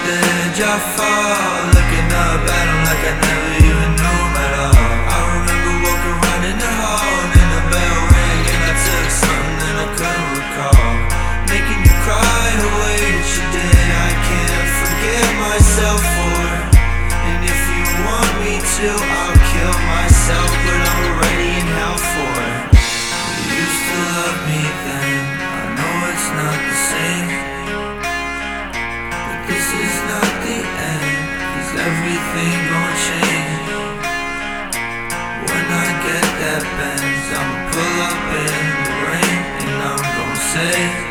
the edge I fall, looking up at him like I never even knew him at all. I remember walking around in the hall, and then the bell rang, and I took something that I couldn't recall. Making you cry the way that you did, I can't forgive myself for it. And if you want me to, I'll kill myself, but I'm already in hell for it. You used to love me then, I know it's not the same, but this is not the end, 'cause everything gon' change. When I get that Benz, I'ma pull up in the rain, and I'm gon' say